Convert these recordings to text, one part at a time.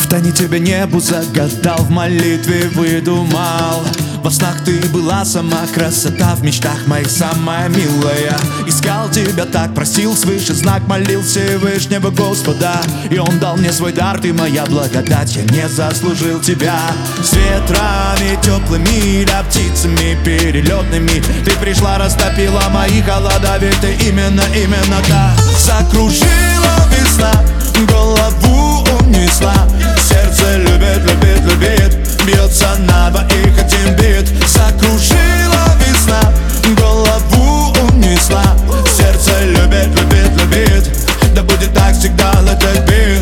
Храни тебе небу загадал, в молитве выдумал. Во снах ты была сама красота, в мечтах моих самая милая. Искал тебя так, просил свыше знак, молил Всевышнего Господа, и Он дал мне свой дар, ты моя благодать, я не заслужил тебя. С ветрами теплыми, да птицами перелетными ты пришла, растопила мои холода, ведь ты именно та. Закружила весна, голову унесла, сердце любит, бьется на двоих один бит. Закружила весна, голову унесла, сердце любит, да будет так всегда, let it be.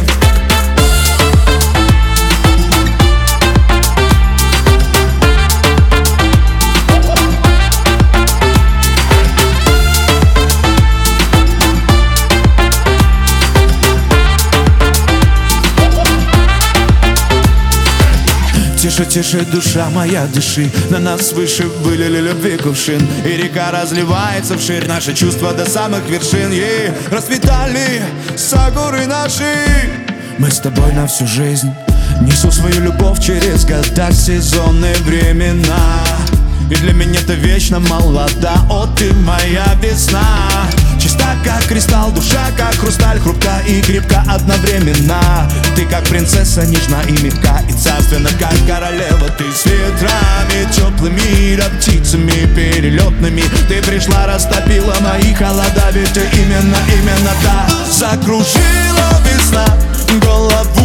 Тише, тише, душа моя, дыши, на нас свыше вылили любви кувшин, и река разливается вширь, наши чувства до самых вершин. Ей расцветали сакуры наши. Мы с тобой на всю жизнь, несу свою любовь через года, сезонные времена. И для меня ты вечно молода, о, ты моя весна. Чиста как кристалл, душа как хрусталь, хрупка и крепка одновременно. Ты как принцесса, нежна и мягка, и царственна, как королева. Ты с ветрами теплыми, да птицами перелетными ты пришла, растопила мои холода, ведь ты именно та. Закружила весна, голову